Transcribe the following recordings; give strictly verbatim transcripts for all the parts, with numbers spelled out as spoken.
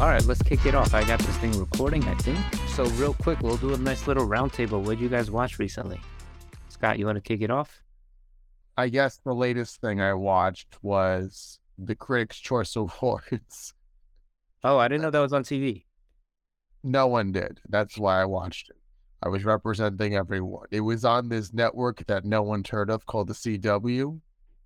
All right, let's kick it off. I got this thing recording, I think. So real quick, we'll do a nice little roundtable. What did you guys watch recently? Scott, you want to kick it off? I guess the latest thing I watched was the Critics' Choice Awards. Oh, I didn't know that was on T V. No one did. That's why I watched it. I was representing everyone. It was on this network that no one's heard of called the C W.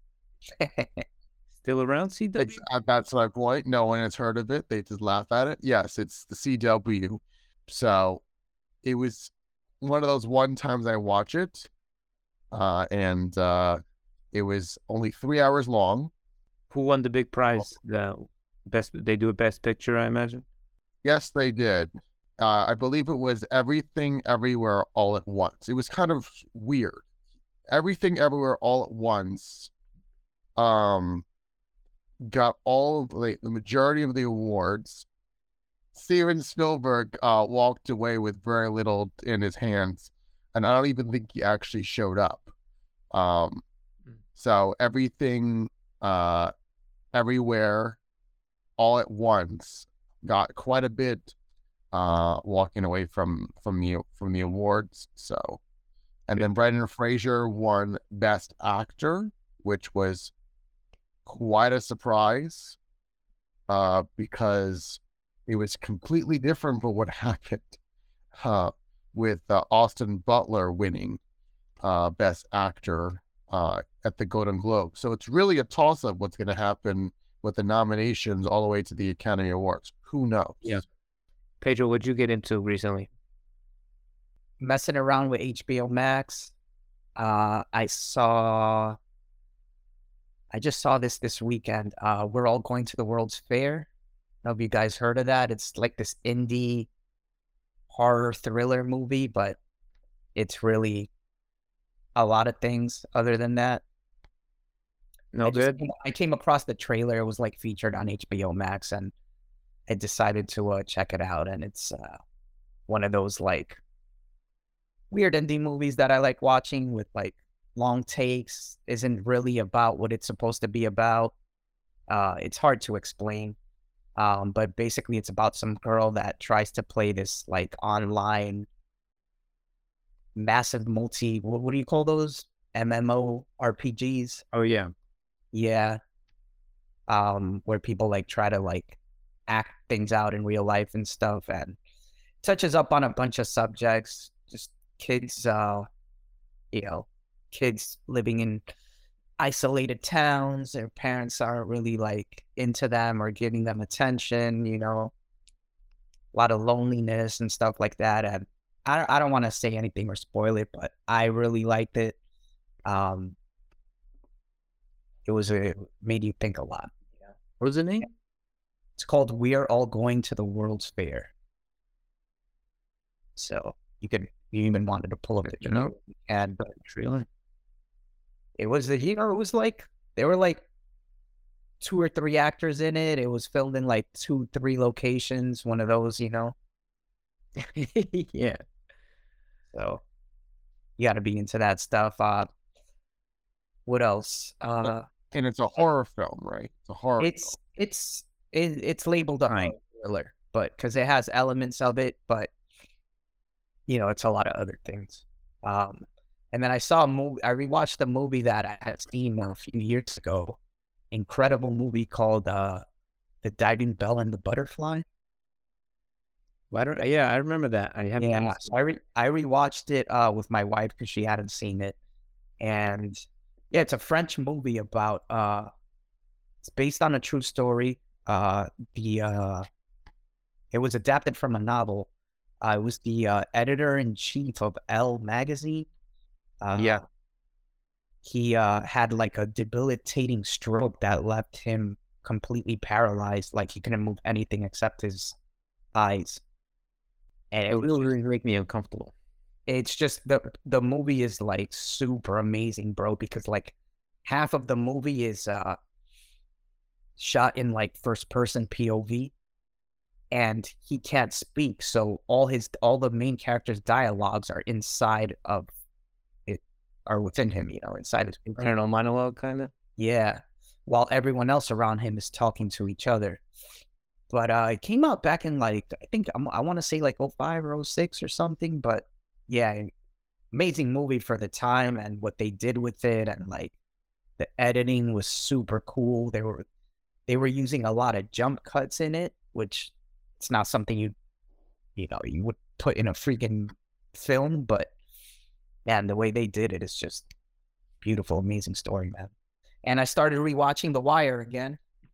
Still around, C W? It's, uh, that's my point. No one has heard of it. They just laugh at it. Yes, it's the C W. So it was one of those one times I watch it. Uh, and uh, it was only three hours long. Who won the big prize? The best. They do a best picture, I imagine. Yes, they did. Uh, I believe it was Everything Everywhere All at Once. It was kind of weird. Everything Everywhere All at Once um, got all of the, the majority of the awards. Steven Spielberg uh, walked away with very little in his hands, and I don't even think he actually showed up. Um, so Everything, uh, Everywhere, All at Once got quite a bit uh, walking away from from the from the awards. So, and then Brendan Fraser won Best Actor, which was quite a surprise, uh, because it was completely different from what happened uh, with uh, Austin Butler winning uh, Best Actor uh, at the Golden Globe. So it's really a toss-up what's going to happen with the nominations all the way to the Academy Awards. Who knows? Yeah. Pedro, what'd you get into recently? Messing around with H B O Max. Uh, I saw, I just saw this this weekend. Uh, We're All Going to the World's Fair. I don't know if you guys heard of that. It's like this indie horror thriller movie, but it's really a lot of things other than that. No I just good? came, I came across the trailer. It was like featured on H B O Max, and I decided to uh, check it out. And it's uh, one of those like weird indie movies that I like watching with like long takes. Isn't really about what it's supposed to be about. Uh, it's hard to explain. Um, but basically it's about some girl that tries to play this like online massive multi, what, what do you call those? M M O R P Gs? Oh, yeah. Yeah. Um, where people like try to like act things out in real life and stuff, and touches up on a bunch of subjects, just kids, uh, you know, kids living in isolated towns. Their parents aren't really like into them or giving them attention, you know, a lot of loneliness and stuff like that. And I don't, I don't want to say anything or spoil it, but I really liked it. Um, it was a, made you think a lot. Yeah. What was the name? It's called We're All Going to the World's Fair. So you could, you even wanted to pull up the trailer. And trailer. It was the, you know, it was like, there were like two or three actors in it. It was filmed in like two, three locations, one of those, you know. Yeah. So you got to be into that stuff. Uh, what else? Uh, and it's a horror film, right? It's a horror it's, film. it's, it, it's labeled a thriller, but because it has elements of it, but you know, it's a lot of other things. Um, And then I saw a movie, I rewatched the movie that I had seen a few years ago. Incredible movie called uh, The Diving Bell and the Butterfly. Why don't, yeah, I remember that. I haven't. Yeah, so I, re- I rewatched it uh, with my wife because she hadn't seen it. And yeah, it's a French movie about, uh, it's based on a true story. Uh, the uh, It was adapted from a novel. Uh, it was the uh, editor-in-chief of Elle magazine. Uh, yeah. He uh, had like a debilitating stroke that left him completely paralyzed. Like he couldn't move anything except his eyes. And it, It was, really, really make me uncomfortable. it's just, the the movie is like super amazing, bro, because like half of the movie is uh, shot in like first person P O V. And he can't speak. So all his, all the main characters' dialogues are inside of are within him, you know, inside his internal monologue, kind of. Yeah, while everyone else around him is talking to each other. But uh, it came out back in like, I think I'm, I want to say like oh five or oh six or something. But yeah, amazing movie for the time and what they did with it. And like the editing was super cool. They were, they were using a lot of jump cuts in it, which it's not something you, you know, you would put in a freaking film. But man, the way they did it is just beautiful, amazing story, man. And I started rewatching The Wire again.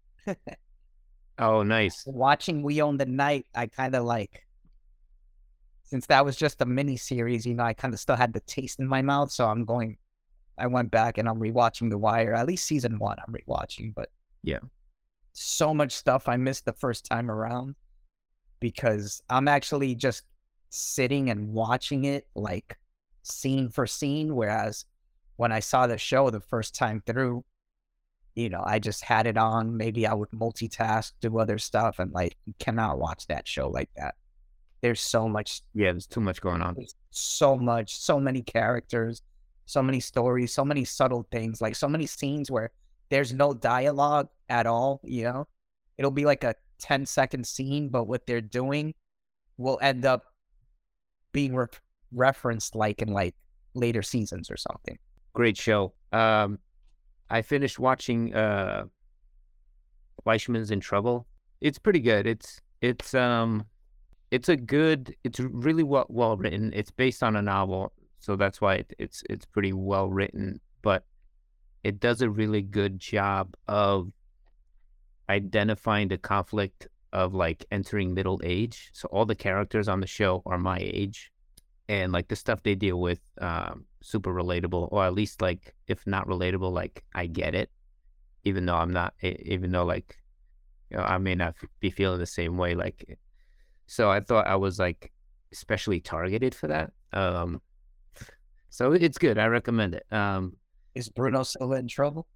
Oh, nice. Watching We Own the Night, I kind of like, since that was just a mini series, you know, I kind of still had the taste in my mouth. So I'm going, I went back and I'm rewatching The Wire. At least season one, I'm rewatching. But yeah, so much stuff I missed the first time around because I'm actually just sitting and watching it like scene for scene. Whereas when I saw the show the first time through, you know, I just had it on. Maybe I would multitask, do other stuff, and like, you cannot watch that show like that. There's so much. Yeah, there's too much going on. There's so much, so many characters, so many stories, so many subtle things, like so many scenes where there's no dialogue at all, you know? It'll be like a ten second scene, but what they're doing will end up being re- referenced like in like later seasons or something. Great show. Um, I finished watching uh, Fleischman's in Trouble. It's pretty good. It's it's um it's a good. It's really well well written. It's based on a novel, so that's why it, it's it's pretty well written. But it does a really good job of identifying the conflict of like entering middle age. So all the characters on the show are my age, and like the stuff they deal with, um, super relatable, or at least like if not relatable, like I get it, even though I'm not, even though like, you know, I may not be feeling the same way. Like, so I thought I was like especially targeted for that. Um, so it's good. I recommend it. Um, Is Bruno still in trouble?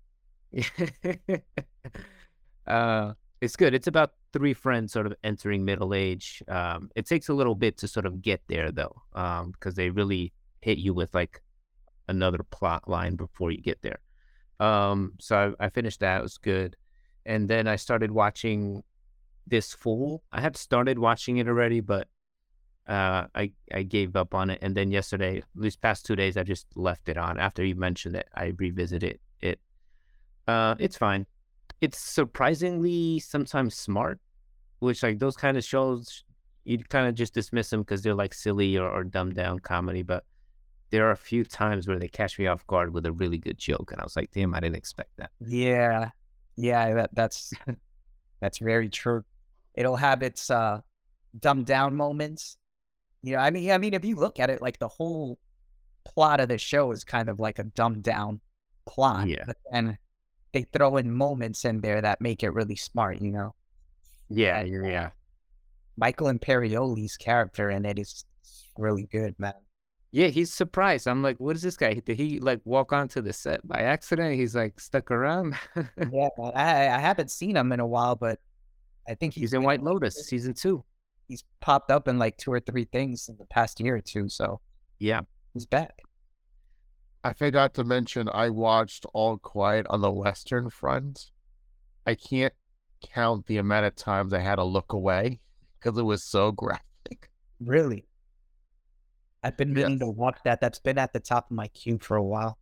uh, it's good. It's about three friends sort of entering middle age. Um, it takes a little bit to sort of get there though, um, because they really hit you with like another plot line before you get there. Um, so I, I finished that. It was good. And then I started watching This Fool. I had started watching it already, but uh, I I gave up on it. And then yesterday, these past two days, I just left it on. After you mentioned it, I revisited it. Uh, it's fine. It's surprisingly sometimes smart, which like those kind of shows, you kind of just dismiss them because they're like silly or, or dumbed down comedy. But there are a few times where they catch me off guard with a really good joke, and I was like, damn, I didn't expect that. Yeah, yeah, that that's that's very true. It'll have its uh dumbed down moments. You know, I mean, I mean, if you look at it, like the whole plot of the show is kind of like a dumbed down plot. Yeah. And they throw in moments in there that make it really smart, you know? Yeah, yeah. Michael Imperioli's character in it is really good, man. Yeah, he's surprised. I'm like, what is this guy? Did he like walk onto the set by accident? He's like stuck around. Yeah, I, I haven't seen him in a while, but I think he's in White Lotus season two. He's popped up in like two or three things in the past year or two. So yeah, he's back. I forgot to mention I watched All Quiet on the Western Front. I can't count the amount of times I had to look away because it was so graphic. Really? I've been meaning Yes. to watch that. That's been at the top of my queue for a while.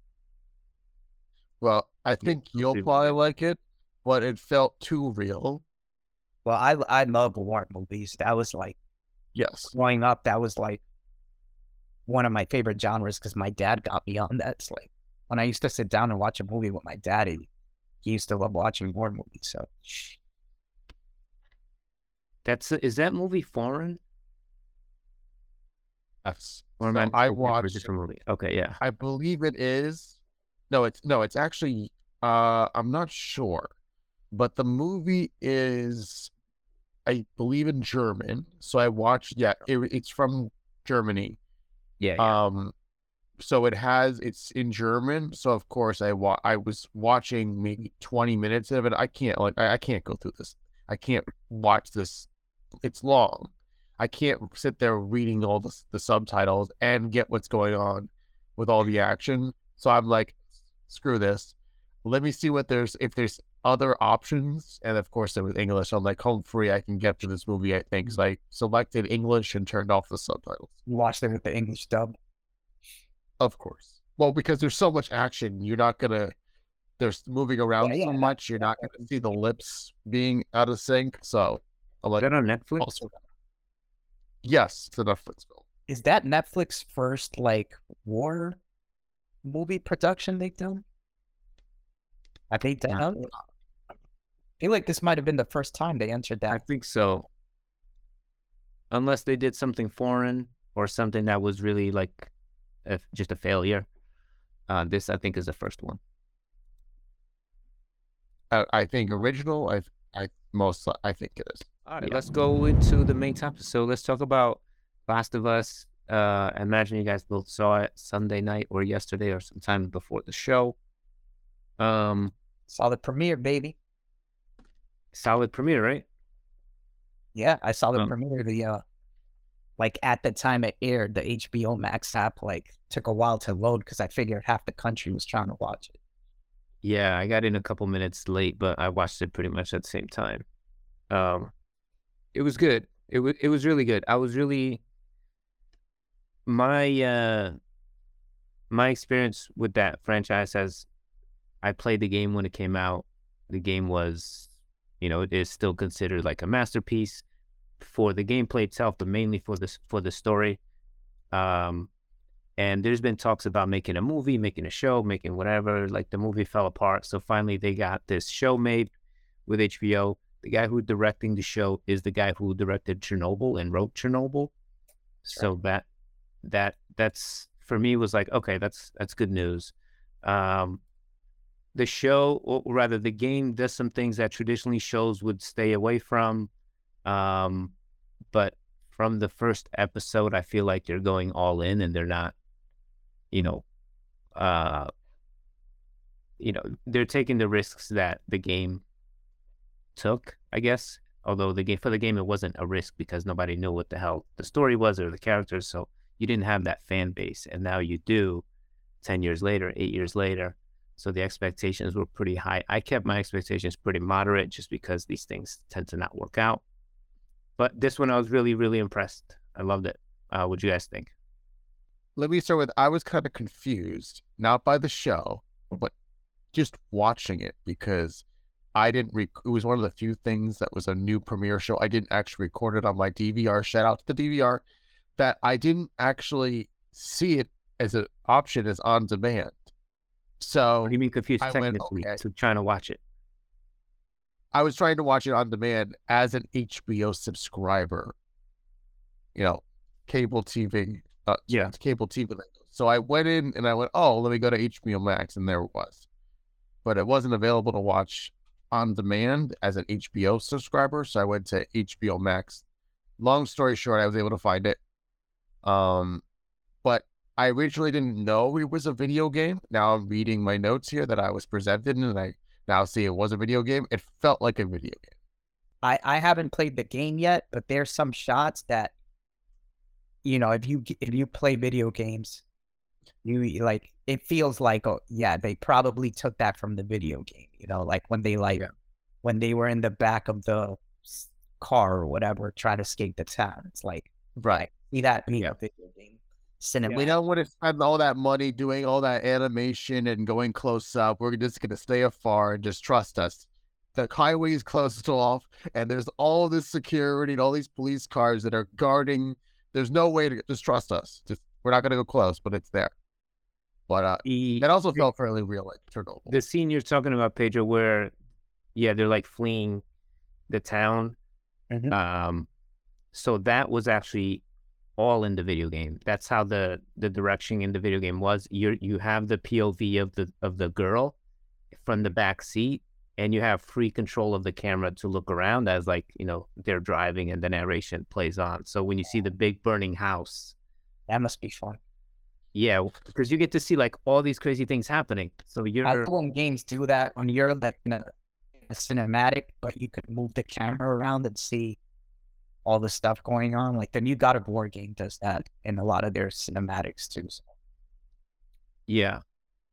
Well, I think you'll probably like it, but it felt too real. Well, I I love war movies. That was like, Yes. growing up, that was like one of my favorite genres because my dad got me on that. It's like when I used to sit down and watch a movie with my dad, he, he used to love watching war movies. So That's is that movie foreign? Yes. Or am So I I thinking of a watched. different movie? Okay, yeah. I believe it is. No, it's no, it's actually. Uh, I'm not sure, but the movie is, I believe, in German. So I watched. Yeah, it, it's from Germany. Yeah, yeah. Um, so it has. It's in German. So of course I wa- I was watching maybe twenty minutes of it. I can't like I, I can't go through this. I can't watch this. It's long. I can't sit there reading all the, the subtitles and get what's going on with all the action. So I'm like, screw this. Let me see what there's, if there's other options, and of course it was English. I'm like, home free, I can get to this movie, I think. So I selected English and turned off the subtitles. You watched it with the English dub. Of course. Well, because there's so much action, you're not gonna. There's moving around Yeah, so yeah. much, you're not gonna see the lips being out of sync. So I'm Is like, that on Netflix? also, yes, it's a Netflix film. Is that Netflix first like war movie production they've done? Have they done? I feel like this might have been the first time they entered I that. think so. Unless they did something foreign or something that was really like a, just a failure. Uh, this, I think, is the first one. I, I think original. I I most I think it is. All right, Yeah. let's go into the main topic. So let's talk about Last of Us. Uh, I imagine you guys both saw it Sunday night or yesterday or sometime before the show. Um, Saw the premiere, baby. solid premiere, right? Yeah, I saw the Um, premiere. The uh, like at the time it aired, the H B O Max app like took a while to load because I figured half the country was trying to watch it. Yeah, I got in a couple minutes late, but I watched it pretty much at the same time. Um, it was good. It was it was really good. I was really my uh my experience with that franchise has I played the game when it came out. The game was, you know, it is still considered like a masterpiece for the gameplay itself, but mainly for this for the story. Um, and there's been talks about making a movie, making a show, making whatever. Like the movie fell apart, so finally they got this show made with H B O. The guy who's directing the show is the guy who directed Chernobyl and wrote Chernobyl. So that that that's for me was like, okay, that's that's good news. Um, the show, or rather the game, does some things that traditionally shows would stay away from. Um, but from the first episode, I feel like they're going all in and they're not, you know, uh, you know, they're taking the risks that the game took, I guess. Although the game for the game, it wasn't a risk because nobody knew what the hell the story was or the characters. So you didn't have that fan base. And now you do ten years later, eight years later. So the expectations were pretty high. I kept my expectations pretty moderate just because these things tend to not work out. But this one, I was really, really impressed. I loved it. Uh, what do you guys think? Let me start with, I was kind of confused, not by the show, but just watching it, because I didn't, rec- it was one of the few things that was a new premiere show. I didn't actually record it on my D V R, shout out to the D V R, that I didn't actually see it as an option as on demand. So What do you mean confused I went, technically okay. to trying to watch it? I was trying to watch it on demand as an H B O subscriber, you know, cable T V. Uh, Yeah. cable T V. So I went in and I went, oh, let me go to H B O Max, and there it was. But it wasn't available to watch on demand as an H B O subscriber, so I went to H B O Max. Long story short, I was able to find it. Um, but I originally didn't know it was a video game. Now I'm reading my notes here that I was presented, and I now see it was a video game. It felt like a video game. I, I haven't played the game yet, but there's some shots that, you know, if you if you play video games, you like it feels like, oh yeah, they probably took that from the video game. You know, like when they like Yeah. when they were in the back of the s- car or whatever, trying to escape the town. It's like, Right. see that being Yeah. a video game cinema. We don't want to spend all that money doing all that animation and going close up. We're just going to stay afar and just trust us. The highway is closed off, and there's all this security and all these police cars that are guarding. There's no way to just trust us. Just we're not going to go close, but it's there. But uh, The, it also felt fairly real, like Chernobyl. the scene you're talking about, Pedro, where, yeah, they're like fleeing the town. Mhm. Um, so that was actually all in the video game. That's how the the direction in the video game was. You you have the P O V of the of the girl from the back seat, and you have free control of the camera to look around as like, you know, they're driving and the narration plays on. So when you see the big burning house, That must be fun. yeah, because you get to see like all these crazy things happening. So I you're love when games do that when you're like in a, a cinematic, but you could move the camera around and see all the stuff going on. Like the new God of War game does that in a lot of their cinematics too. So yeah.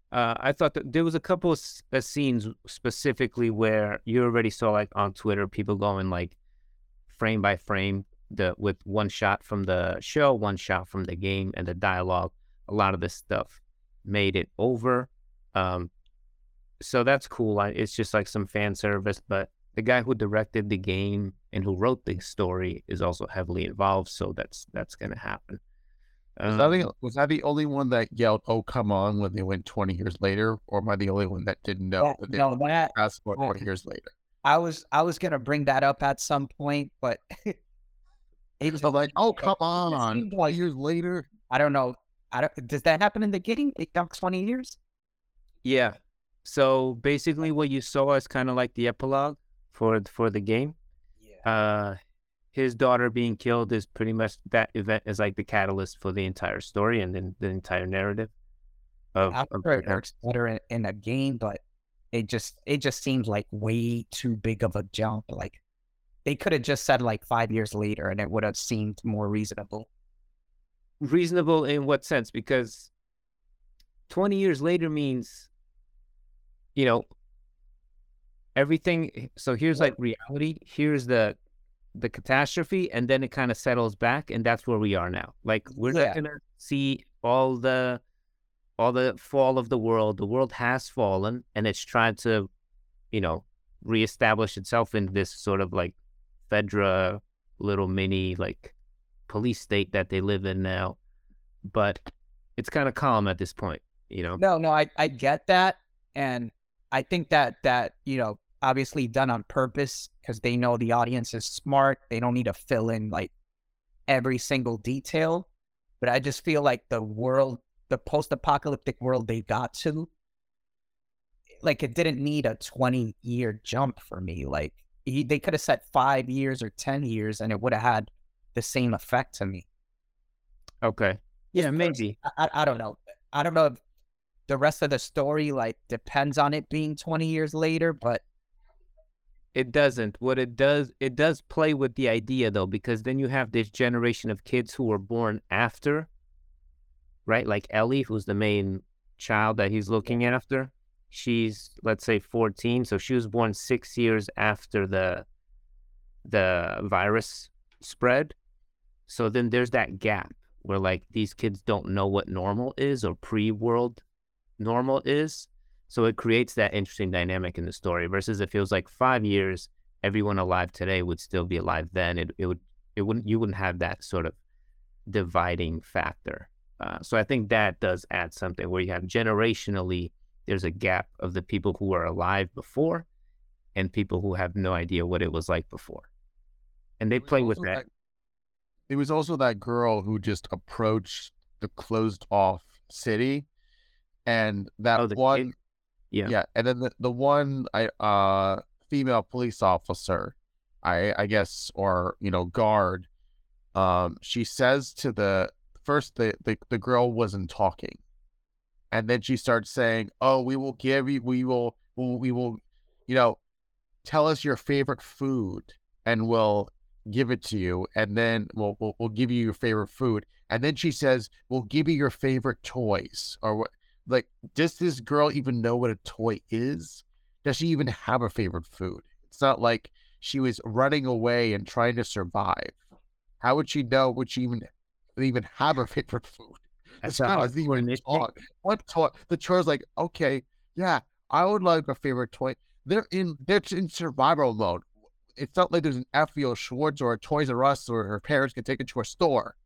Uh, I thought that there was a couple of s- uh, scenes specifically where you already saw like on Twitter people going like frame by frame the with one shot from the show, one shot from the game, and the dialogue. A lot of this stuff made it over. Um, so that's cool. I, it's just like some fan service, but the guy who directed the game and who wrote the story is also heavily involved. So that's that's gonna happen. Was that, Um, the, was that the only one that yelled, "Oh, come on," when they went twenty years later? Or am I the only one that didn't know That, that they no, that fast forward I, twenty years later? I was I was gonna bring that up at some point, but it was So like, oh, come it on, seemed twenty like years later? I don't know. I don't. Does that happen in the game? It got twenty years. yeah. So basically, what you saw is kind of like the epilogue for for the game. Yeah. Uh, his daughter being killed is pretty much that event is like the catalyst for the entire story and then the entire narrative of, I'm of sure the it event. works better in, in a game, but it just it just seems like way too big of a jump. Like they could have just said like five years later, and it would have seemed more reasonable. Reasonable in what sense? Because twenty years later means, you know, everything. So here's like reality. Here's the the catastrophe, and then it kind of settles back, and that's where we are now. Like we're Yeah. not gonna see all the all the fall of the world. The world has fallen, and it's trying to, you know, reestablish itself in this sort of like Fedra little mini like police state that they live in now. But it's kind of calm at this point, you know. No, no, I I get that, and I think that that you know obviously done on purpose because they know the audience is smart. They don't need to fill in like every single detail. But I just feel like the world, the post-apocalyptic world they got to, like it didn't need a twenty year jump for me. Like he, they could have said five years or ten years and it would have had the same effect to me. Okay. Yeah, maybe. I, I, I don't know. I don't know if the rest of the story like depends on it being twenty years later, but It doesn't. What it does, it does play with the idea though, because then you have this generation of kids who were born after, right? Like Ellie, who's the main child that he's looking after. She's, let's say, fourteen, so she was born six years after the the virus spread. So then there's that gap where like these kids don't know what normal is or pre-world normal is. So it creates that interesting dynamic in the story versus it feels like five years, everyone alive today would still be alive then. It it would it wouldn't you wouldn't have that sort of dividing factor. Uh, so I think that does add something where you have generationally there's a gap of the people who were alive before and people who have no idea what it was like before. And they It was play with also that. that- It was also that girl who just approached the closed off city, and that Oh, the one, kid? Yeah. yeah, and then the, the one I uh female police officer, I I guess, or you know guard, um, she says to the first the the, the girl wasn't talking, and then she starts saying, "Oh, we will give you, we will, we will, you know, tell us your favorite food, and we'll give it to you, and then we'll we'll, we'll give you your favorite food." And then she says, "We'll give you your favorite toys," or what? Like, does this girl even know what a toy is? Does she even have a favorite food? It's not like she was running away and trying to survive. How would she know? Would she even even have a favorite food? That's This a guy doesn't hardcore even nitpick. talk. What toy? The child's like, okay, yeah, I would like a favorite toy. They're in they're in survival mode. It's not like there's an F E O Schwartz or a Toys R Us or her parents can take it to a store.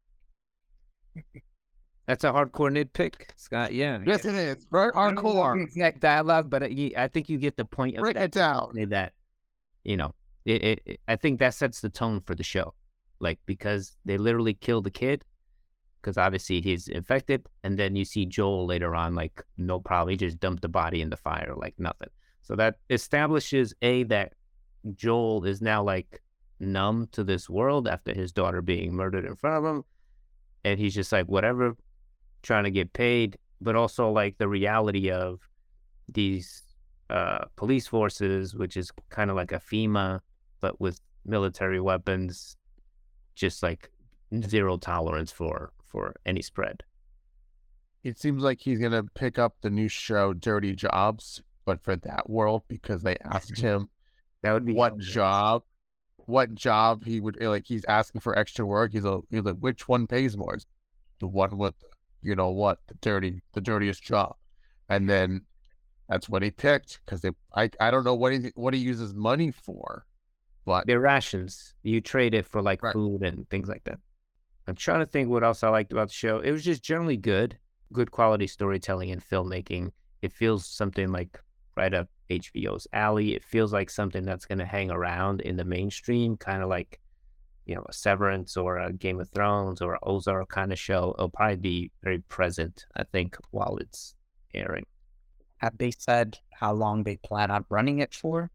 That's a hardcore nitpick, Scott. Yeah. Yes, it is. Very I don't know the hardcore. exact dialogue, but I, I think you get the point of Break that. it down. Say that, you know, it, it, it- I think that sets the tone for the show. Like, because they literally kill the kid, because obviously he's infected, and then you see Joel later on, like, no problem. He just dumped the body in the fire, like nothing. So that establishes, A, that Joel is now, like, numb to this world after his daughter being murdered in front of him. And he's just like, whatever, trying to get paid, but also like the reality of these uh, police forces, which is kind of like a FEMA, but with military weapons, just like zero tolerance for for any spread. It seems like he's gonna pick up the new show Dirty Jobs, but for that world, because they asked him That would be what hilarious. job, what job he would like. He's asking for extra work. He's like, he's like, which one pays more? It's the one with, you know what, the dirty, the dirtiest job, and then that's what he picked because they. I I don't know what he what he uses money for, but They're rations. You trade it for like Right. food and things like that. I'm trying to think what else I liked about the show. It was just generally good, good quality storytelling and filmmaking. It feels something like right up H B O's alley. It feels like something that's going to hang around in the mainstream, kind of like, you know, a Severance or a Game of Thrones or an Ozark kind of show. It'll probably be very present, I think, while it's airing. Have they said how long they plan on running it for?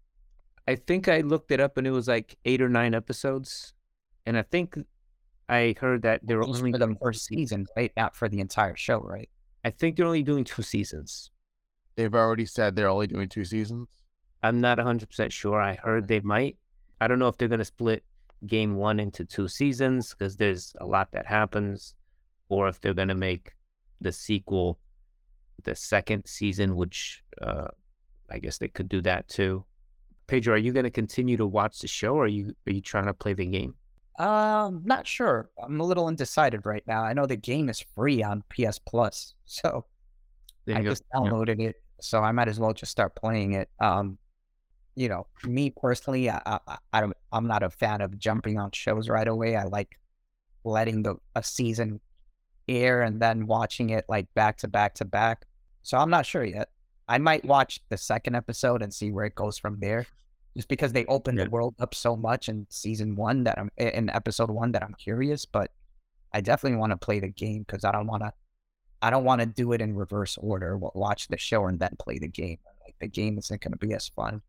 I think I looked it up and it was like eight or nine episodes. And I think I heard that they're Just only for the first season, right? Not for the entire show, right? I think they're only doing two seasons. they've already said they're only doing two seasons. I'm not one hundred percent sure. I heard they might. I don't know if they're going to split game one into two seasons because there's a lot that happens, or if they're going to make the sequel the second season, which uh, I guess they could do that too. Pedro, are you going to continue to watch the show, or are you are you trying to play the game? Um, not sure. I'm a little undecided right now. I know the game is free on P S Plus, so There I you go. just downloaded it, so I might as well just start playing it. Um, you know, me personally, I, I, I don't, I'm not a fan of jumping on shows right away. I like letting the a season air and then watching it like back to back to back. So I'm not sure yet. I might watch the second episode and see where it goes from there, just because they opened Yeah. the world up so much in season one that I'm in episode one that I'm curious. But I definitely want to play the game because I don't want to. I don't want to do it in reverse order. wa- Watch the show and then play the game. Like the game isn't going to be as fun.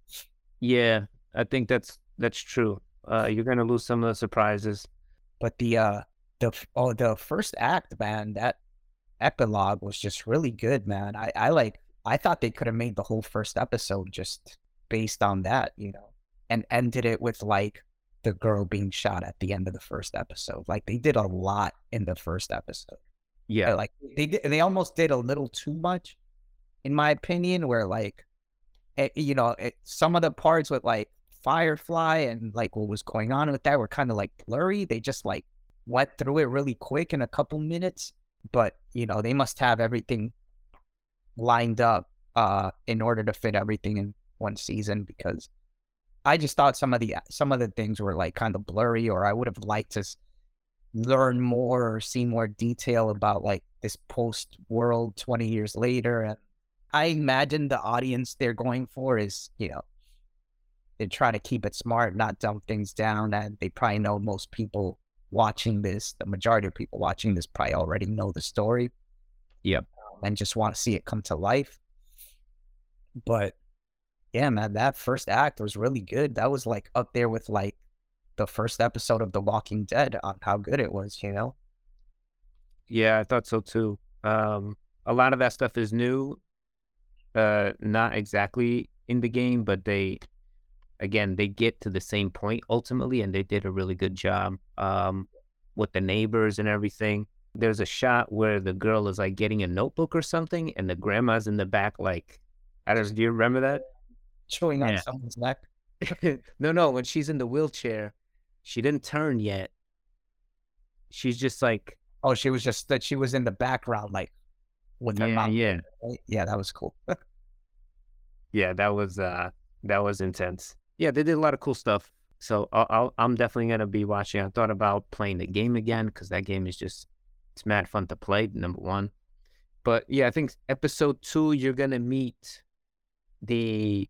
Yeah, I think that's that's true. Uh, you're going to lose some of the surprises. But the uh the f- oh the first act, man, that epilogue was just really good, man. I I like I thought they could have made the whole first episode just based on that, you know, and ended it with like the girl being shot at the end of the first episode. Like they did a lot in the first episode. Yeah, Uh, Like they did, they almost did a little too much, in my opinion. Where like, eh, you know, it, some of the parts with like Firefly and like what was going on with that were kind of like blurry. They just like went through it really quick in a couple minutes. But you know, they must have everything lined up uh in order to fit everything in one season, because I just thought some of the some of the things were like kind of blurry, or I would have liked to s- learn more or see more detail about like this post world twenty years later. And I imagine the audience they're going for is, you know, they try to keep it smart, not dumb things down. And they probably know most people watching this, the majority of people watching this probably already know the story. Yep. And just want to see it come to life. But yeah, man, that first act was really good. That was like up there with like the first episode of The Walking Dead on how good it was, you know? yeah, I thought so too. Um, a lot of that stuff is new, uh, not exactly in the game, but they, again, they get to the same point ultimately, and they did a really good job um, with the neighbors and everything. There's a shot where the girl is like getting a notebook or something, and the grandma's in the back, like, I don't. Do you remember that? Chewing on Yeah. someone's neck. No, no. When she's in the wheelchair, she didn't turn yet. She's just like, Oh, she was just that she was in the background, like with her yeah, mom. yeah, Right? Yeah, that was cool. yeah. That was uh, that was intense. Yeah, they did a lot of cool stuff. So I'll, I'll I'm definitely gonna be watching. I thought about playing the game again because that game is just it's mad fun to play. Number one, but yeah, I think episode two you're gonna meet the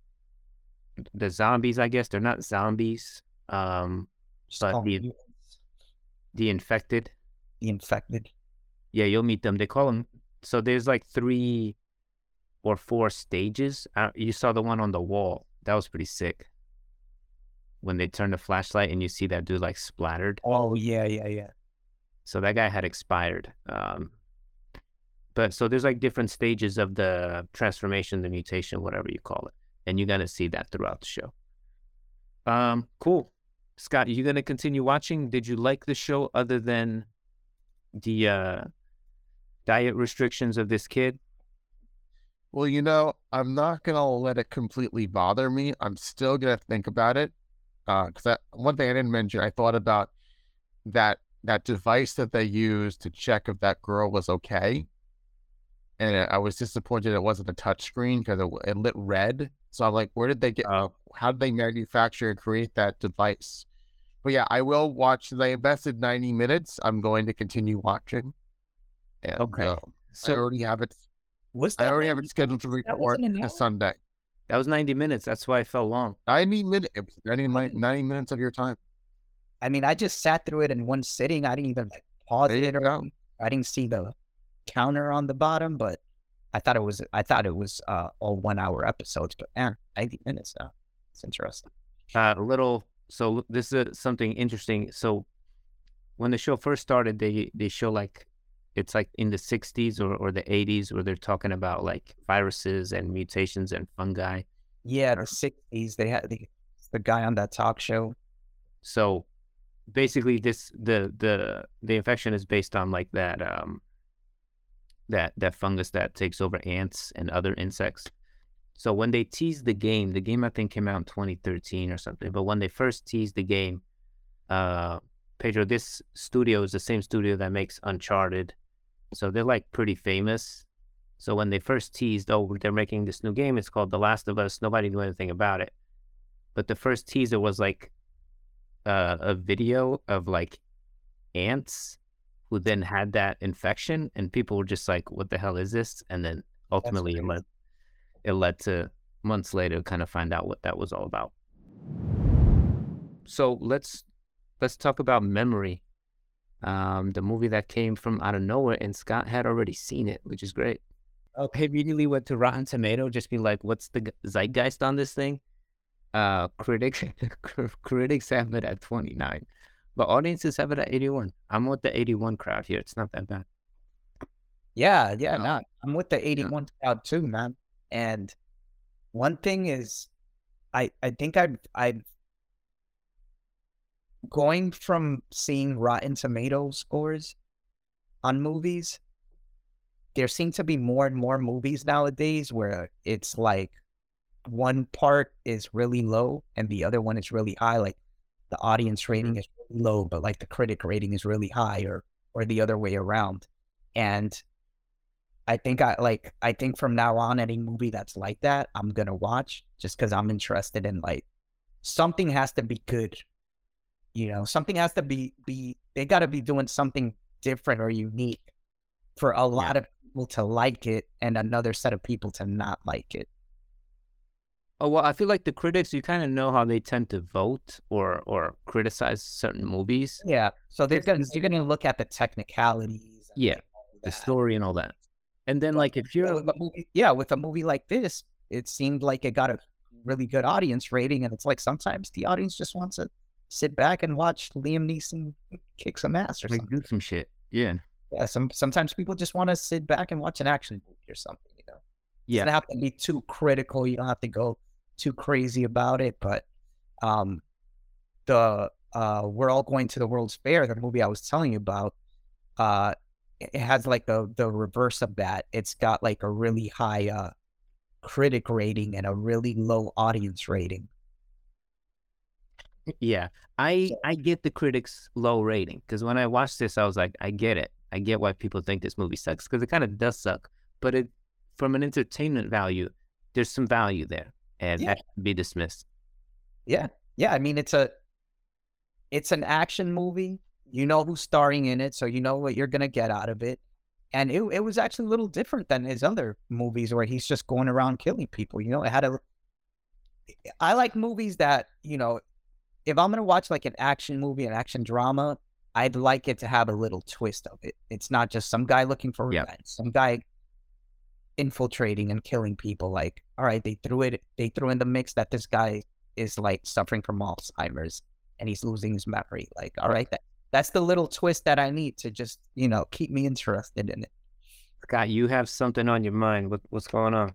the zombies. I guess they're not zombies. Um, Just But call the- them mutants, the infected. the infected. Yeah, you'll meet them. They call them. So there's like three or four stages. Uh, you saw the one on the wall. That was pretty sick. When they turn the flashlight and you see that dude like splattered. Oh yeah, yeah, yeah. So that guy had expired. Um, but so there's like different stages of the transformation, the mutation, whatever you call it. And you're going to see that throughout the show. Um, cool. Scott, you going to continue watching? Did you like the show other than the uh, diet restrictions of this kid? Well, you know, I'm not gonna let it completely bother me. I'm still gonna think about it. Uh, because one thing I didn't mention, I thought about that that device that they used to check if that girl was okay, and I was disappointed it wasn't a touch screen because it, it lit red. So I'm like, where did they get? Oh, How did they manufacture and create that device? But yeah, I will watch. They invested ninety minutes. I'm going to continue watching. And okay. uh, I So already have it. Was I that already have ninety it scheduled to That report wasn't an this hour? Sunday. that was ninety minutes. That's why it felt long. ninety minutes. ninety, mi- ninety minutes of your time. I mean, I just sat through it in one sitting. I didn't even like pause There you it or go. I didn't see the counter on the bottom, but I thought it was I thought it was uh all one hour episodes, but man, ninety minutes now. It's interesting. Uh, a little. So this is something interesting. So when the show first started, they they show like it's like in the sixties or, or the eighties where they're talking about like viruses and mutations and fungi. Yeah, the sixties, they had the the guy on that talk show. So basically, this the the the infection is based on like that um that that fungus that takes over ants and other insects. So when they teased the game, the game I think came out in twenty thirteen or something. But when they first teased the game, uh, Pedro, this studio is the same studio that makes Uncharted, so they're like pretty famous. So when they first teased, oh, they're making this new game, it's called The Last of Us. Nobody knew anything about it, but the first teaser was like uh, a video of like ants who then had that infection, and people were just like, "What the hell is this?" And then ultimately, it led it led to months later kind of find out what that was all about. So let's let's talk about Memory, um, the movie that came from out of nowhere, and Scott had already seen it, which is great. Okay, immediately went to Rotten Tomato, just be like, "What's the g- zeitgeist on this thing?" Uh, critics critics have it at twenty-nine, but audiences have it at eighty-one. I'm with the eighty-one crowd here. It's not that bad. Yeah, yeah, No. no, I'm with the eighty-one crowd too, man. And one thing is, I I think I've I've going from seeing Rotten Tomato scores on movies. There seem to be more and more movies nowadays where it's like one part is really low and the other one is really high. Like the audience rating is really low, but like the critic rating is really high, or or the other way around. And I think I like I think from now on, any movie that's like that, I'm gonna watch just because I'm interested in like something has to be good. You know, something has to be be they gotta be doing something different or unique for a lot of people to like it and another set of people to not like it. Oh, well, I feel like the critics, you kind of know how they tend to vote or or criticize certain movies. Yeah. So they're It's gonna just- they're gonna look at the technicalities and Yeah, like all the that. story and all that. And then, like, if Yeah, you're, with a movie, yeah, with a movie like this, it seemed like it got a really good audience rating, and it's like sometimes the audience just wants to sit back and watch Liam Neeson kick some ass or like, something. do some shit. Yeah. Yeah, some sometimes people just want to sit back and watch an action movie or something. You know, it Yeah. doesn't have to be too critical. You don't have to go too crazy about it. But um, the uh, We're All Going to the World's Fair, the movie I was telling you about, uh, it it has like the the reverse of that. It's got like a really high uh critic rating and a really low audience rating. Yeah. I So I get the critics' low rating because when I watched this, I was like, I get it. I get why people think this movie sucks because it kind of does suck. But it, from an entertainment value, there's some value there, and yeah, that should be dismissed. yeah, yeah. I mean, it's a it's an action movie. You know who's starring in it, so you know what you're gonna get out of it. And it it was actually a little different than his other movies where he's just going around killing people. You know, it had a. I like movies that, you know, if I'm gonna watch like an action movie, an action drama, I'd like it to have a little twist of it. It's not just some guy looking for Yeah. revenge, some guy infiltrating and killing people. Like, all right, they threw it, they threw in the mix that this guy is like suffering from Alzheimer's and he's losing his memory. Like, all right, that that's the little twist that I need to just, you know, keep me interested in it. Scott, you have something on your mind. What what's going on?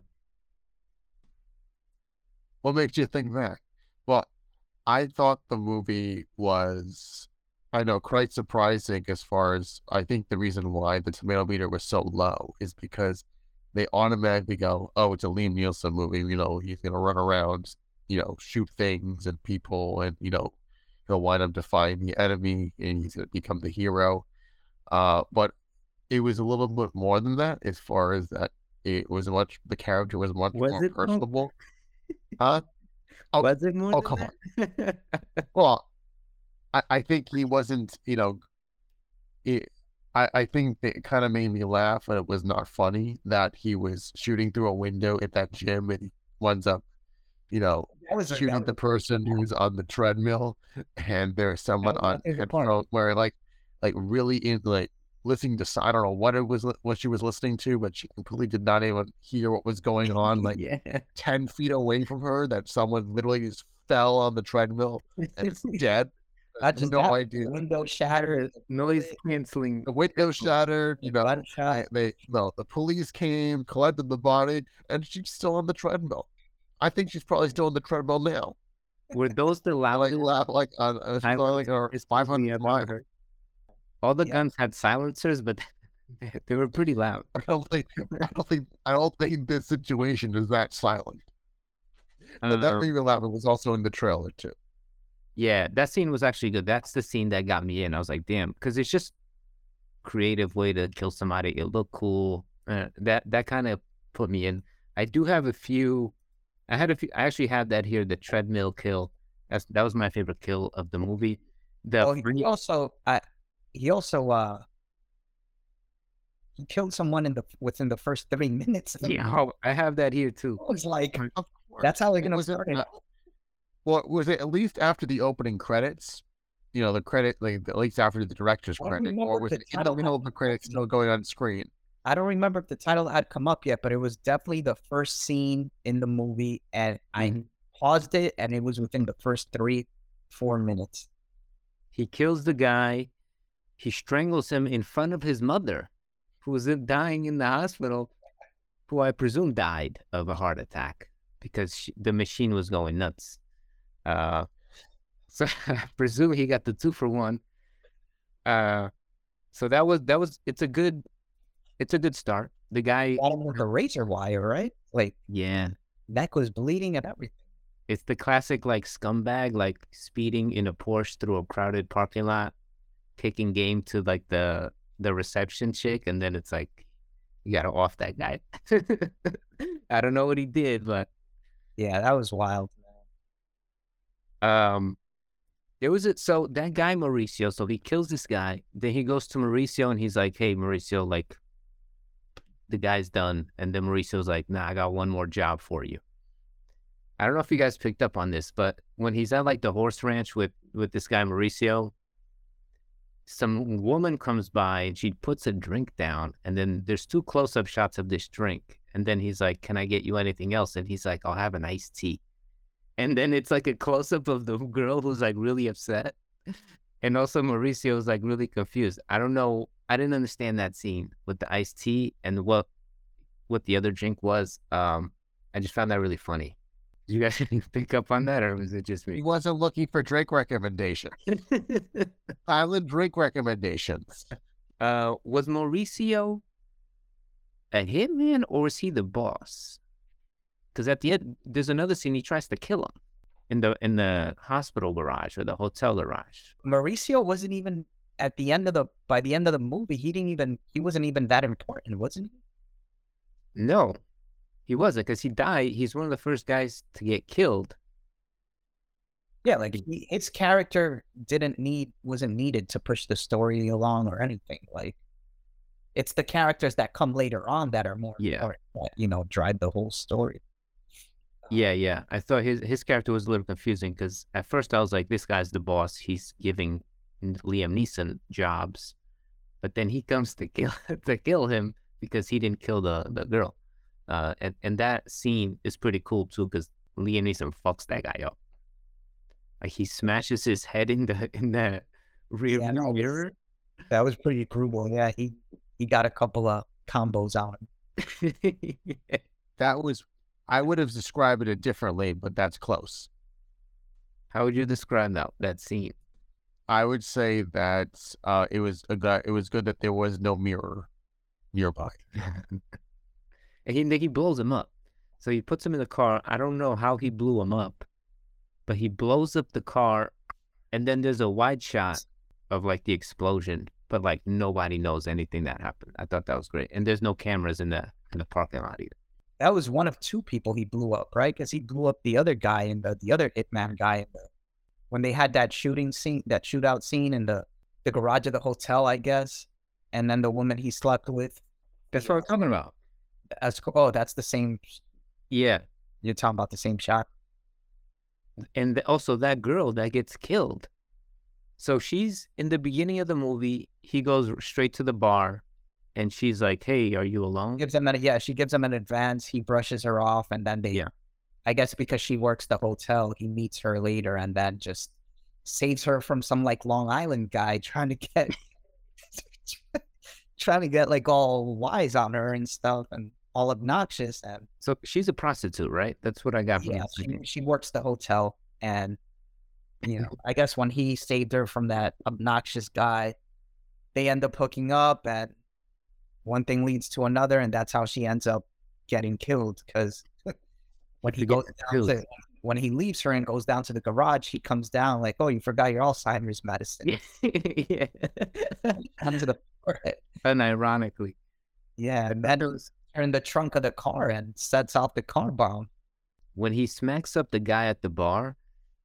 What makes you think that? Well, I thought the movie was I know, quite surprising as far as I think the reason why the tomato meter was so low is because they automatically go, oh, it's a Liam Neeson movie. You know, he's going to run around, you know, shoot things and people, and, you know, he'll wind up defying the enemy and he's going to become the hero. Uh, but it was a little bit more than that as far as that it was much, the character was much Was more it more? personable. Huh? Oh, Was it more oh, than come on. that? Well, I, I think he wasn't, you know, it, I, I think it kind of made me laugh, and it was not funny that he was shooting through a window at that gym and he winds up, you know, That was a, shooting that the was, person who's on the treadmill, and there's someone that was my on favorite part. headphones where like, like really in like listening to, I don't know what it was, li- what she was listening to, but she completely did not even hear what was going on. Like Yeah. ten feet away from her, that someone literally just fell on the treadmill and is dead. Not just No that, idea. the window shattered, Noise canceling. The window shattered, you know, gunshot. I, they, no, the police came, collected the body, and she's still on the treadmill. I think she's probably still on the treadmill now. Were those the I like loudest? laugh like on uh, she's I- on like her it's five probably hundred ever miles. heard. All the Yeah. guns had silencers, but they were pretty loud. I don't think I don't think I don't think this situation is that silent. But that Uh, made me laugh. It was also in the trailer too. yeah, that scene was actually good. That's the scene that got me in. I was like, damn, because it's just creative way to kill somebody. It looked cool. Uh, that that kind of put me in. I do have a few. I had a few. I actually have that here. The treadmill kill. That's that was my favorite kill of the movie. The Oh, he free- also, uh, he also, uh, he killed someone in the within the first three minutes. Of the yeah, movie. oh, I have that here too. I was like, Of course. that's how they're And gonna was it, start it. uh, well, was it at least after the opening credits? You know, the credit, like at least after the director's I don't credit, remember or if was the it in the title middle had of the come credits up. still going on screen? I don't remember if the title had come up yet, but it was definitely the first scene in the movie, and I paused it, and it was within the first three, four minutes. He kills the guy. He strangles him in front of his mother, who was in- dying in the hospital, who I presume died of a heart attack because she, the machine was going nuts. Uh, so I presume he got the two for one. Uh, so that was that was. It's a good, it's a good start. The guy, Got him with the razor wire, right? Like yeah, neck was bleeding and everything. it's the classic like scumbag, like speeding in a Porsche through a crowded parking lot, taking game to like the the reception chick, and then it's like you gotta off that guy. I don't know what he did, but Yeah, that was wild. um, there was it. So that guy Mauricio, so he kills this guy. Then he goes to Mauricio and he's like, "Hey, Mauricio, like the guy's done." And then Mauricio's like, "Nah, I got one more job for you." I don't know if you guys picked up on this, but when he's at like the horse ranch with with this guy Mauricio, some woman comes by and she puts a drink down, and then there's two close-up shots of this drink, and then he's like, "Can I get you anything else?" And he's like, "I'll have an iced tea." And then it's like a close-up of the girl who's like really upset, and also Mauricio's like really confused. I don't know. I didn't understand that scene with the iced tea and what what the other drink was. Um, I just found that really funny. Did you guys pick up on that, or was it just He me? wasn't looking for drink recommendations. Silent drink recommendations. uh, was Mauricio a hitman, or was he the boss? Because at the end, there's another scene he tries to kill him in the in the hospital garage or the hotel garage. Mauricio wasn't even at the end of the by the end of the movie. He didn't even he wasn't even that important, wasn't he? No, he wasn't, because he died. He's one of the first guys to get killed. Yeah, like he, his character didn't need wasn't needed to push the story along or anything. Like it's the characters that come later on that are more Yeah. important, that, you know, drive the whole story. Yeah, yeah. I thought his his character was a little confusing because at first I was like, this guy's the boss. He's giving Liam Neeson jobs, but then he comes to kill to kill him because he didn't kill the, the girl. Uh, and and that scene is pretty cool too because Liam Neeson fucks that guy up. Like he smashes his head in the in the rear Yeah, no, it was- mirror. That was pretty brutal. Yeah, he he got a couple of combos on him. That was, I would have described it differently, but that's close. How would you describe that that scene? I would say that uh, it was a good, it was good that there was no mirror nearby. And he he blows him up. So he puts him in the car. I don't know how he blew him up, but he blows up the car, and then there's a wide shot of like the explosion, but like nobody knows anything that happened. I thought that was great. And there's no cameras in the in the parking lot either. That was one of two people he blew up, right? Because he blew up the other guy and the the other hitman guy in the, when they had that shooting scene, that shootout scene in the the garage of the hotel, I guess. And then the woman he slept with. That's what I'm talking about. As oh, that's the same. Yeah. You're talking about the same shot. And the, also that girl that gets killed. So she's in the beginning of the movie. He goes straight to the bar, and she's like, "Hey, are you alone?" Gives him an yeah. She gives him an advance. He brushes her off, and then they. Yeah. I guess because she works the hotel, he meets her later, and then just saves her from some like Long Island guy trying to get, trying to get like all wise on her and stuff, and all obnoxious. And So she's a prostitute, right? That's what I got from yeah, the she, second. she works the hotel, and you know, I guess when he saved her from that obnoxious guy, they end up hooking up, and one thing leads to another, and that's how she ends up getting killed. Because when he She goes gets down killed. to, when he leaves her and goes down to the garage, he comes down like, "Oh, you forgot your Alzheimer's medicine." Yeah. Comes to the forehead. And ironically, Yeah, and then was her in the trunk of the car and sets off the car bomb. when he smacks up the guy at the bar,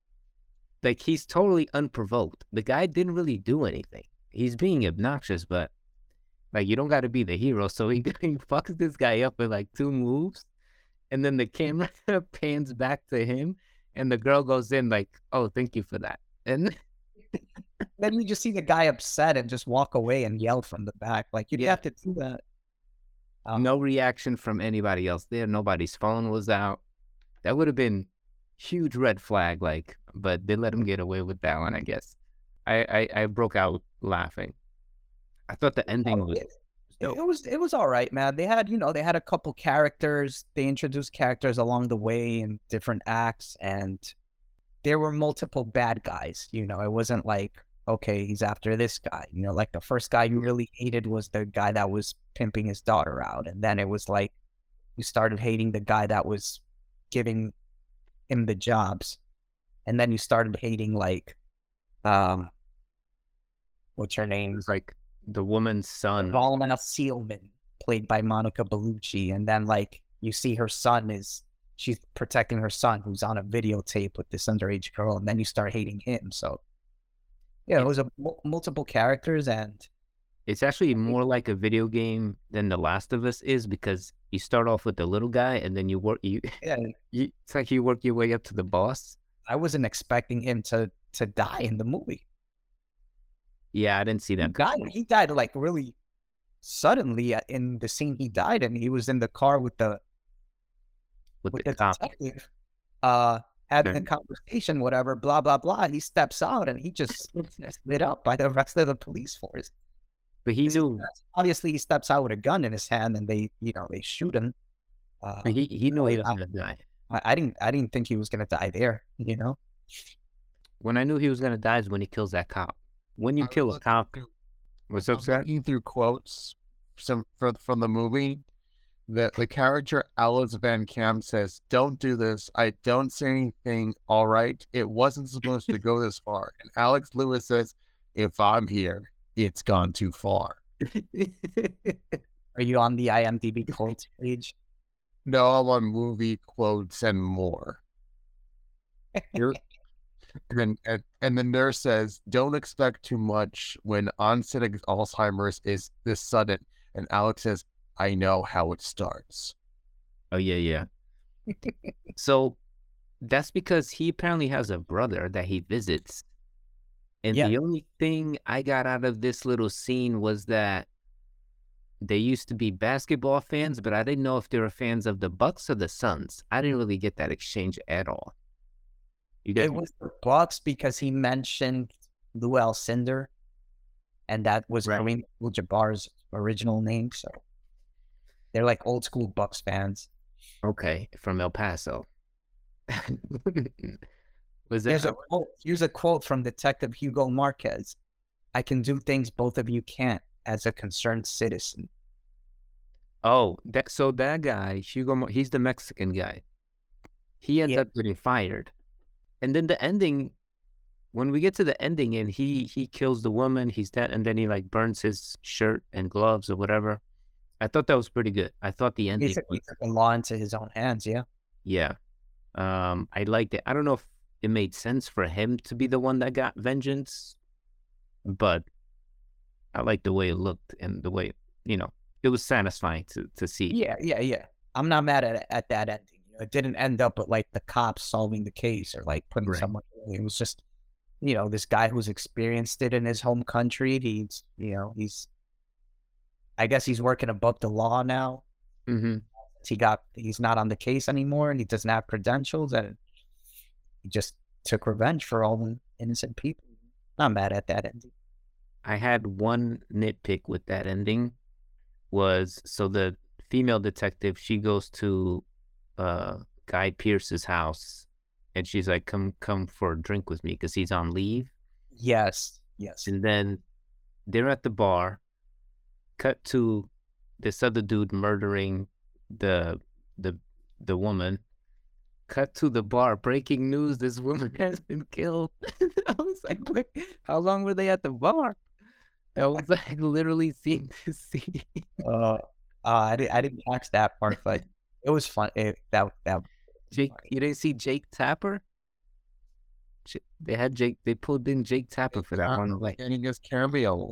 like he's totally unprovoked. The guy didn't really do anything. He's being obnoxious, but like you don't got to be the hero. So he, he fucks this guy up with like two moves, and then the camera pans back to him, and the girl goes in like, "Oh, thank you for that." And Then you just see the guy upset and just walk away and yell from the back. Like, you'd Yeah. have to do that. Um, no reaction from anybody else there. Nobody's phone was out. That would have been huge red flag. Like, but they let him get away with that one, I guess. I I, I broke out laughing. I thought the ending was. it, it was it was all right, man. They had, you know, they had a couple characters. They introduced characters along the way in different acts, and there were multiple bad guys. You know, it wasn't like, okay, he's after this guy. You know, like the first guy you really hated was the guy that was pimping his daughter out, and then it was like you started hating the guy that was giving him the jobs, and then you started hating like, um, what's her It name? was like the woman's son. Valmena Seelman, played by Monica Bellucci, and then like you see her son is she's protecting her son who's on a videotape with this underage girl, and then you start hating him. So yeah, it was a mul- multiple characters, and It's actually more like a video game than The Last of Us is, because you start off with the little guy and then you work you, yeah, you it's like you work your way up to the boss. I wasn't expecting him to to die in the movie. Yeah, I didn't see He that. died. He died like really suddenly uh, in the scene he died, and he was in the car with the with with the the cop. detective, uh, having a Okay. conversation, whatever, blah blah blah. He steps out and he just gets lit up by the rest of the police force. But he 'Cause he- knew Obviously, he steps out with a gun in his hand, and they, you know, they shoot him. Uh, he he knew he was I- gonna die. I, I didn't, I didn't think he was gonna die there. You know, When I knew he was gonna die is when he kills that cop. When you I was kill a looking cop, through- what's I up, was Scott? looking through quotes some from from the movie. The the character Alice Van Camp says, "Don't do this. I don't say anything. All right, it wasn't supposed to go this far." And Alex Lewis says, "If I'm here, it's gone too far." are you on the I M D B quotes page? No, I'm on movie quotes and more. Here, and then and, and the nurse says, "Don't expect too much when onset of Alzheimer's is this sudden." And Alex says, "I know how it starts." Oh yeah, yeah. So that's because he apparently has a brother that he visits. And Yeah. the only thing I got out of this little scene was that they used to be basketball fans, but I didn't know if they were fans of the Bucks or the Suns. I didn't really get that exchange at all. You get It was the Bucks because he mentioned Lou Alcindor, and that was Right. Kareem Abdul-Jabbar's original name. So they're like old school Bucks fans. okay from El Paso. Was Here's a that quote. Here's a quote from Detective Hugo Marquez. I can do things both of you can't as a concerned citizen. oh that so that guy Hugo Mo- he's the Mexican guy. He ends Yeah. up getting fired, and then the ending. When we get to the ending and he he kills the woman, he's dead, and then he like burns his shirt and gloves or whatever. I thought that was pretty good. I thought the He ending took, he was took the law into his own hands, yeah. yeah. Um, I liked it. I don't know if it made sense for him to be the one that got vengeance, but I liked the way it looked and the way, you know, it was satisfying to to see. Yeah, yeah, yeah. I'm not mad at at that ending. You know, it didn't end up with like the cops solving the case or like putting Right. someone away. It was just, you know, this guy who's experienced it in his home country. He's, you know, he's, I guess he's working above the law now. Mm-hmm. He got, he's not on the case anymore, and he doesn't have credentials, and he just took revenge for all the innocent people. Not mad at that ending. I had one nitpick with that ending was so the female detective, she goes to uh Guy Pearce's house and she's like, come come for a drink with me because he's on leave. Yes, yes. And then they're at the bar, cut to this other dude murdering the the the woman. Cut to the bar, breaking news, this woman has been killed. I was like, wait, how long were they at the bar? I was like literally seeing this scene. Uh, uh I didn't, I didn't catch that part, but it was fun. It, that that Jake, you didn't see Jake Tapper? J- They had Jake, they pulled in Jake Tapper for that one. Like, Getting his cameo.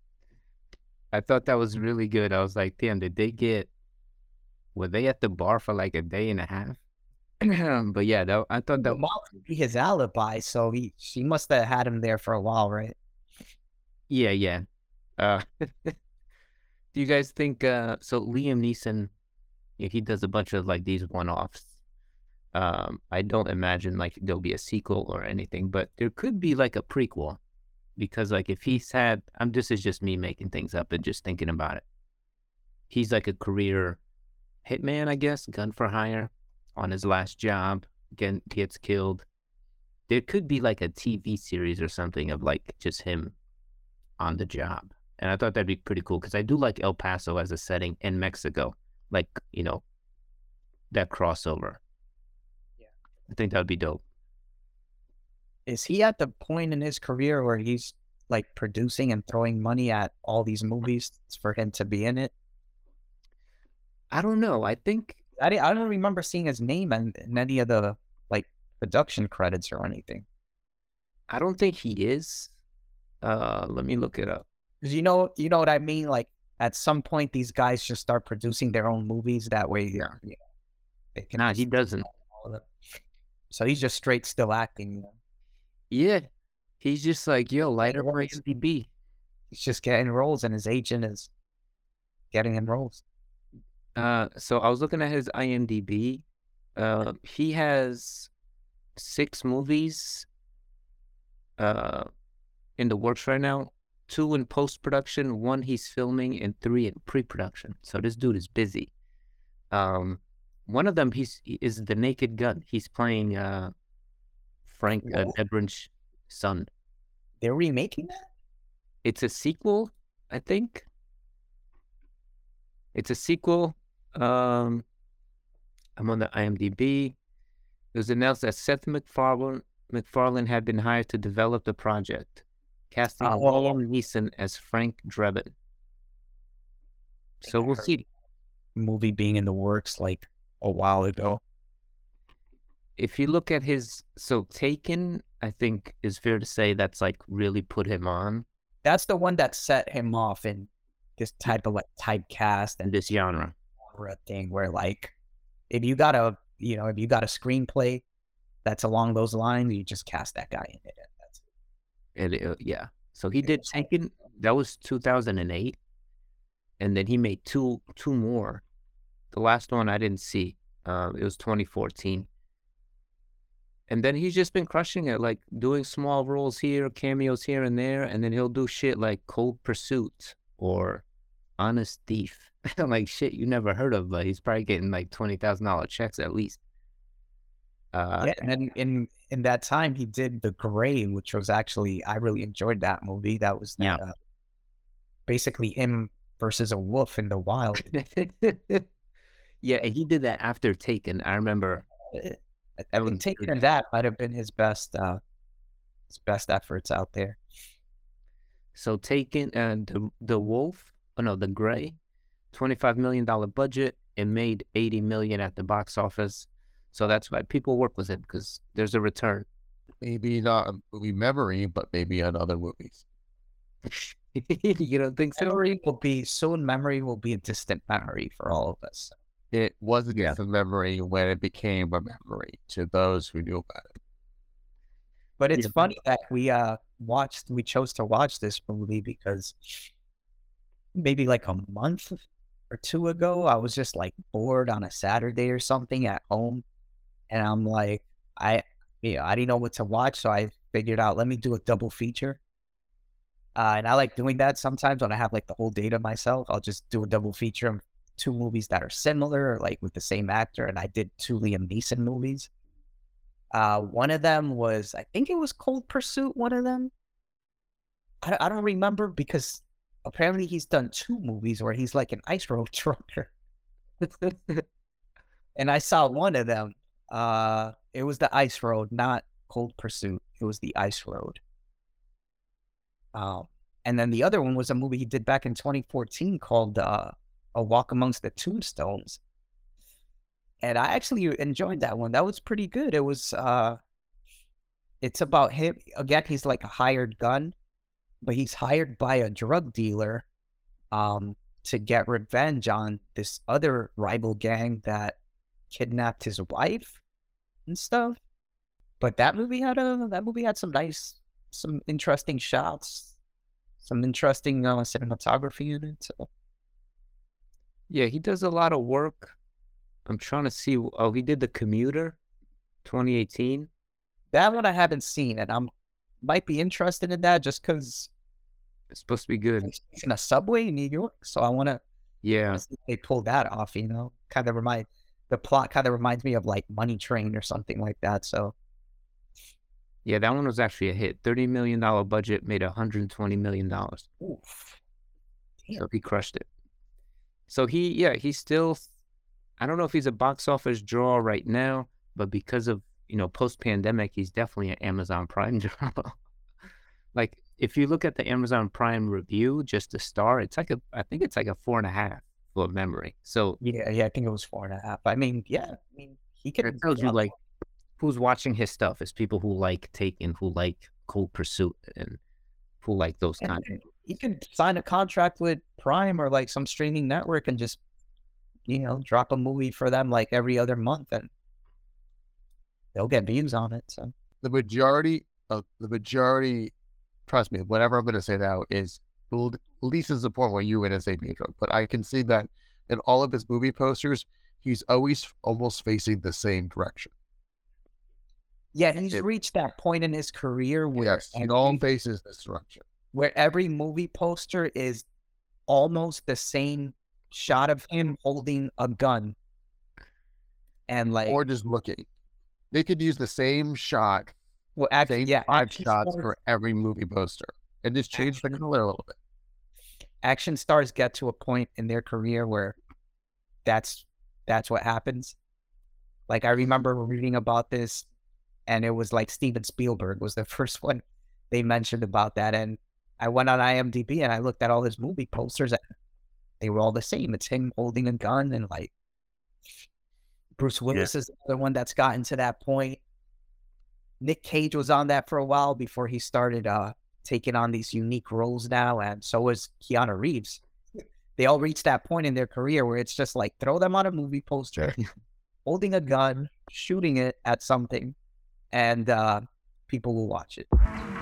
I thought that was really good. I was like, damn, did they get, were they at the bar for like a day and a half? But yeah, that, I thought the that, mom could be his alibi, so he she must have had him there for a while, right? yeah, yeah. Uh, do you guys think, uh, so Liam Neeson, yeah, he does a bunch of like these one-offs. Um, I don't imagine like there'll be a sequel or anything, but there could be like a prequel because like if he's had, I'm this is just me making things up and just thinking about it. He's like a career hitman, I guess, gun for hire on his last job, get, gets killed. There could be like a T V series or something of like just him on the job. And I thought that'd be pretty cool because I do like El Paso as a setting in Mexico, like, you know, that crossover. Yeah. I think that would be dope. Is he at the point in his career where he's like producing and throwing money at all these movies for him to be in it? I don't know. I think I didn't, I don't remember seeing his name in, in any of the like production credits or anything. I don't think he is. Uh, let me look it up. Because you know, you know what I mean. Like at some point, these guys just start producing their own movies. That way, yeah, you know, they can. Nah, just- he doesn't. So he's just straight still acting. You know? Yeah, he's just like, yo, light up my M D B. He's just getting roles, and his agent is getting him roles. Uh, so I was looking at his IMDb. Uh, he has six movies. Uh, in the works right now. Two in post production, one he's filming, and three in pre production. So this dude is busy. Um, one of them he's is The Naked Gun. He's playing uh Frank uh, What? Nebrin's son. They're remaking that. It's a sequel, I think. It's a sequel. Um, I'm on the IMDb. It was announced that Seth MacFarlane MacFarlane had been hired to develop the project, casting Oh. Liam Neeson as Frank Drebin. So I we'll heard see. Movie being in the works like a while ago. If you look at his, so Taken, I think is fair to say that's like really put him on That's the one that set him off in this type of like typecast in and this genre. genre thing where like if you got a you know if you got a screenplay that's along those lines, you just cast that guy in it. That's And it, uh, yeah, so he did Taken. That was two thousand eight, and then he made two two more. The last one I didn't see. Uh, it was twenty fourteen. And then he's just been crushing it, like doing small roles here, cameos here and there, and then he'll do shit like Cold Pursuit or Honest Thief. Like shit you never heard of, but he's probably getting like twenty thousand dollar checks at least. Uh, Yeah, and then in in that time he did The Gray, which was actually I really enjoyed that movie. That was yeah. that uh, basically him versus a wolf in the wild. Yeah, and he did that after Taken. I remember. Eh, I, I That think was Taken good. and that might have been his best uh his best efforts out there. So Taken and the the Wolf, oh no, the Gray, twenty-five million dollar budget. It made eighty million at the box office. So that's why people work with it, because there's a return. Maybe not a movie memory, but maybe on other movies. You don't think so? Memory will be soon. Memory will be a distant memory for all of us. It wasn't Yeah. just a memory when it became a memory to those who knew about it. But it's Yeah. funny that we uh watched we chose to watch this movie because maybe like a month or two ago, I was just like bored on a Saturday or something at home. And I'm like, I yeah, I didn't know what to watch, so I figured out let me do a double feature. Uh, and I like doing that sometimes when I have like the whole day to myself. I'll just do a double feature of two movies that are similar, or, like with the same actor. And I did two Liam Neeson movies. Uh, one of them was, I think it was Cold Pursuit. One of them, I, I don't remember because apparently he's done two movies where he's like an ice road trucker. And I saw one of them. Uh, it was the Ice Road, not Cold Pursuit. It was the Ice Road. Um, and then the other one was a movie he did back in twenty fourteen called uh, A Walk Amongst the Tombstones. And I actually enjoyed that one. That was pretty good. It was, uh, it's about him. Again, he's like a hired gun, but he's hired by a drug dealer um, to get revenge on this other rival gang that kidnapped his wife and stuff. But that movie had a that movie had some nice, some interesting shots, some interesting uh, cinematography in it. So. Yeah, he does a lot of work. I'm trying to see. Oh, he did The Commuter, twenty eighteen. That one I haven't seen, and I'm might be interested in that just because It's supposed to be good. it's in a subway in New York. So I want to Yeah. see if they pull that off. You know, kind of remind the plot kind of reminds me of like Money Train or something like that. So Yeah, that one was actually a hit. thirty million dollar budget, made one hundred twenty million dollars. oof, So he crushed it. So he, yeah, he's still, I don't know if he's a box office draw right now, but because of, you know, post-pandemic, he's definitely an Amazon Prime draw. Like, if you look at the Amazon Prime review, just the star, it's like a, I think it's like a four and a half for memory. So yeah, yeah, I think it was four and a half. I mean, yeah, I mean he could. it tells you, like, who's watching his stuff is people who like Taken, who like Cold Pursuit, and who like those kind of. He could sign a contract with Prime or like some streaming network and just, you know, drop a movie for them like every other month, and they'll get views on it. So The majority of the majority, trust me, whatever I'm going to say now is l- least is the point where you're going to say Pedro, but I can see that in all of his movie posters, he's always almost facing the same direction. yeah, he's It- reached that point in his career where Yes, he all faces this direction. where every movie poster is almost the same shot of him holding a gun, and like Or just looking. They could use the same shot, well, actually, same yeah, five action shots stars- for every movie poster, and just change the color a little bit. action stars get to a point in their career where that's that's what happens. Like I remember reading about this, and it was like Steven Spielberg was the first one they mentioned about that. And I went on IMDb and I looked at all his movie posters, and they were all the same. It's him holding a gun, and like Bruce Willis is the other one that's gotten to that point. Nick Cage was on that for a while before he started uh taking on these unique roles now, and so was Keanu Reeves. They all reached that point in their career where it's just like throw them on a movie poster, holding a gun, shooting it at something, and uh, people will watch it.